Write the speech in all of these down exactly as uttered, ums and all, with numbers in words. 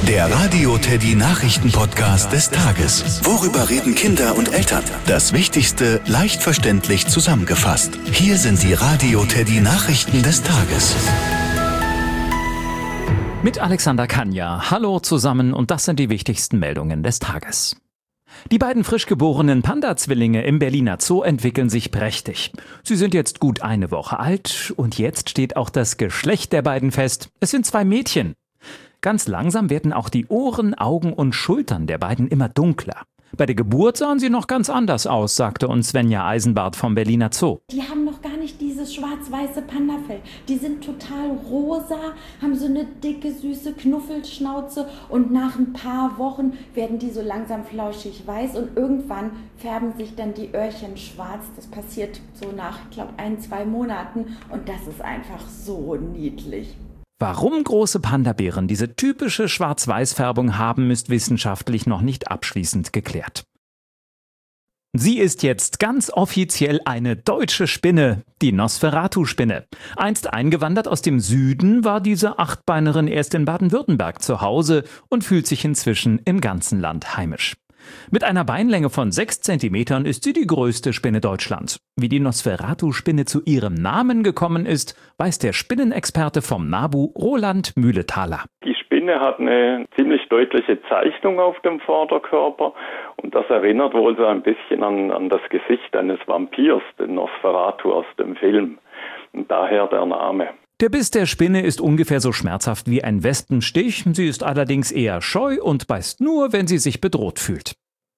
Der Radio Teddy Nachrichten-Podcast des Tages. Worüber reden Kinder und Eltern? Das Wichtigste leicht verständlich zusammengefasst. Hier sind die Radio Teddy Nachrichten des Tages. Mit Alexander Kanja. Hallo zusammen und das sind die wichtigsten Meldungen des Tages. Die beiden frisch geborenen Panda-Zwillinge im Berliner Zoo entwickeln sich prächtig. Sie sind jetzt gut eine Woche alt und jetzt steht auch das Geschlecht der beiden fest. Es sind zwei Mädchen. Ganz langsam werden auch die Ohren, Augen und Schultern der beiden immer dunkler. Bei der Geburt sahen sie noch ganz anders aus, sagte uns Svenja Eisenbart vom Berliner Zoo. Die haben noch gar nicht dieses schwarz-weiße Pandafell. Die sind total rosa, haben so eine dicke, süße Knuffelschnauze und nach ein paar Wochen werden die so langsam flauschig weiß und irgendwann färben sich dann die Öhrchen schwarz. Das passiert so nach, ich glaube, ein, zwei Monaten und das ist einfach so niedlich. Warum große Panda-Bären diese typische Schwarz-Weiß-Färbung haben, ist wissenschaftlich noch nicht abschließend geklärt. Sie ist jetzt ganz offiziell eine deutsche Spinne, die Nosferatu-Spinne. Einst eingewandert aus dem Süden, war diese Achtbeinerin erst in Baden-Württemberg zu Hause und fühlt sich inzwischen im ganzen Land heimisch. Mit einer Beinlänge von sechs Zentimetern ist sie die größte Spinne Deutschlands. Wie die Nosferatu-Spinne zu ihrem Namen gekommen ist, weiß der Spinnenexperte vom NABU Roland Mühletaler. Die Spinne hat eine ziemlich deutliche Zeichnung auf dem Vorderkörper und das erinnert wohl so ein bisschen an, an das Gesicht eines Vampirs, den Nosferatu aus dem Film. Und daher der Name. Der Biss der Spinne ist ungefähr so schmerzhaft wie ein Wespenstich, sie ist allerdings eher scheu und beißt nur, wenn sie sich bedroht fühlt.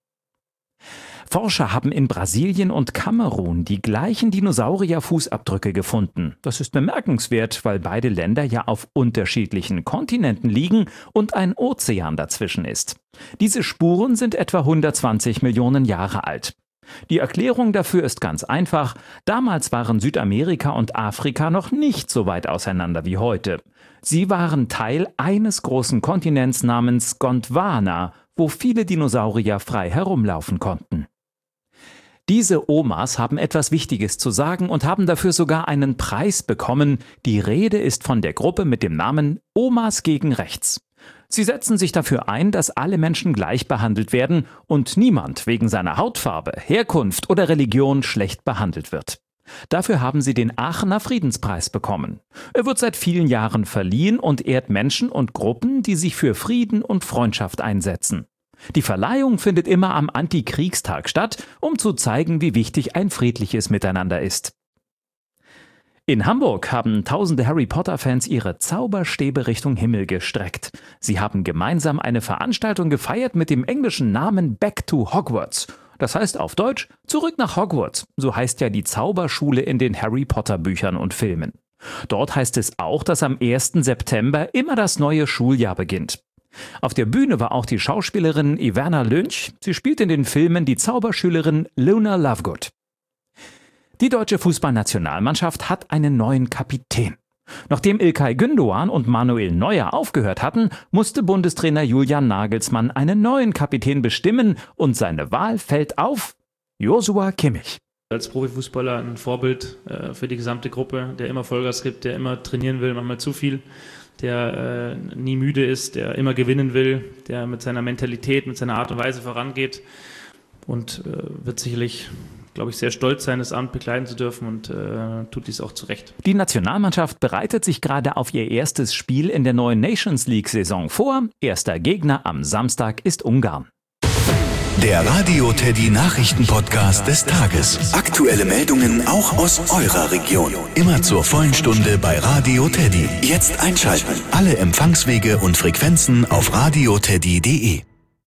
Forscher haben in Brasilien und Kamerun die gleichen Dinosaurier-Fußabdrücke gefunden. Das ist bemerkenswert, weil beide Länder ja auf unterschiedlichen Kontinenten liegen und ein Ozean dazwischen ist. Diese Spuren sind etwa hundertzwanzig Millionen Jahre alt. Die Erklärung dafür ist ganz einfach. Damals waren Südamerika und Afrika noch nicht so weit auseinander wie heute. Sie waren Teil eines großen Kontinents namens Gondwana, wo viele Dinosaurier frei herumlaufen konnten. Diese Omas haben etwas Wichtiges zu sagen und haben dafür sogar einen Preis bekommen. Die Rede ist von der Gruppe mit dem Namen Omas gegen Rechts. Sie setzen sich dafür ein, dass alle Menschen gleich behandelt werden und niemand wegen seiner Hautfarbe, Herkunft oder Religion schlecht behandelt wird. Dafür haben sie den Aachener Friedenspreis bekommen. Er wird seit vielen Jahren verliehen und ehrt Menschen und Gruppen, die sich für Frieden und Freundschaft einsetzen. Die Verleihung findet immer am Antikriegstag statt, um zu zeigen, wie wichtig ein friedliches Miteinander ist. In Hamburg haben tausende Harry-Potter-Fans ihre Zauberstäbe Richtung Himmel gestreckt. Sie haben gemeinsam eine Veranstaltung gefeiert mit dem englischen Namen Back to Hogwarts. Das heißt auf Deutsch, zurück nach Hogwarts. So heißt ja die Zauberschule in den Harry-Potter-Büchern und Filmen. Dort heißt es auch, dass am ersten September immer das neue Schuljahr beginnt. Auf der Bühne war auch die Schauspielerin Ivana Lynch. Sie spielt in den Filmen die Zauberschülerin Luna Lovegood. Die deutsche Fußballnationalmannschaft hat einen neuen Kapitän. Nachdem İlkay Gündoğan und Manuel Neuer aufgehört hatten, musste Bundestrainer Julian Nagelsmann einen neuen Kapitän bestimmen und seine Wahl fällt auf Joshua Kimmich. Als Profifußballer ein Vorbild äh, für die gesamte Gruppe, der immer Vollgas gibt, der immer trainieren will, manchmal zu viel, der äh, nie müde ist, der immer gewinnen will, der mit seiner Mentalität, mit seiner Art und Weise vorangeht und äh, wird sicherlich, glaube ich, sehr stolz sein, das Amt bekleiden zu dürfen und äh, tut dies auch zu Recht. Die Nationalmannschaft bereitet sich gerade auf ihr erstes Spiel in der neuen Nations League-Saison vor. Erster Gegner am Samstag ist Ungarn. Der Radio Teddy Nachrichten-Podcast des Tages. Aktuelle Meldungen auch aus eurer Region. Immer zur vollen Stunde bei Radio Teddy. Jetzt einschalten. Alle Empfangswege und Frequenzen auf radio teddy punkt de.